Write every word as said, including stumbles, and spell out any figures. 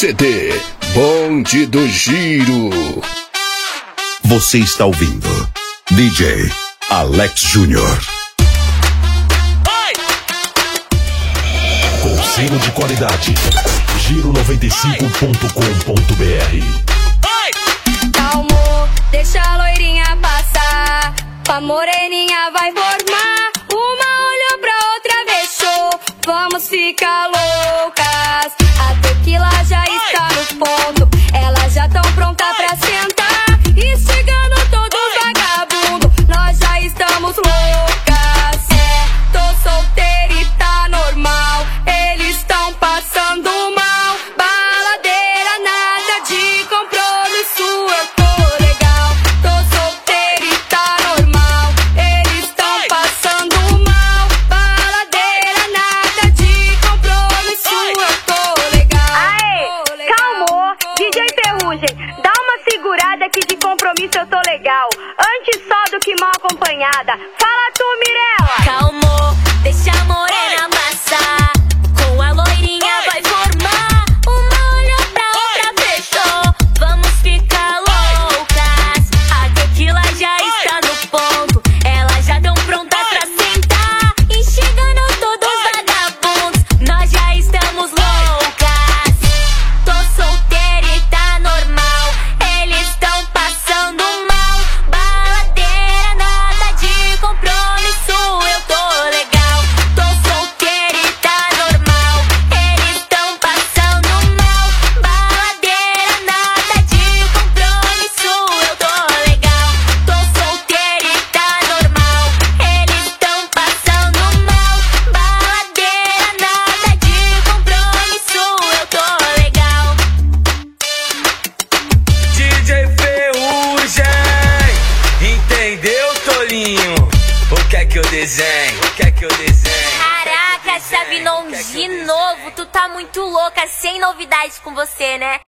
C D Bonde do Giro. Você está ouvindo D J Alex Júnior. Com selo de qualidade Giro noventa e cinco ponto com ponto br. Calmo, deixa a loirinha passar, a moreninha vai formar. Uma olhou pra outra, fechou, vamos ficar loucas. A tequila já está no ponto, elas já tão prontas pra sentar. Instigando todos os vagabundos, nós já estamos loucas. É, tô solteira e tá normal, eles estão passando mal. Baladeira, nada de compromisso, eu tô legal. Tô solteira e tá normal, eles estão passando mal. Baladeira, nada de compromisso, eu tô legal. Aê, calmou, D J Ferrugem, dá uma segurada que de compromisso eu tô legal. Antes só do que mal acompanhada. Fala tu, Mirella. Calmou, deixa a morena passar, com a loirinha vai formar. Uma olhou pra outra, fechou, vamos ficar loucas. A tequila já está no ponto, elas já tão prontas pra sentar. Instigando todos os vagabundos, nós já estamos loucas. Tô solteira e tá normal, eles estão passando mal. Baladeira, nada de compromisso, eu tô legal. Tô solteira e tá normal, eles estão passando mal. Baladeira, nada de compromisso, eu tô legal. Tô solteira e tá normal, eles estão passando mal. Baladeira, nada de compromisso, eu tô legal. D J Ferrugem, entendeu, Tolinho? O que é que eu desenho? O que é que eu desenho? Caraca, Chavinon, de novo, tu tá muito louca, sem novidade com você, né?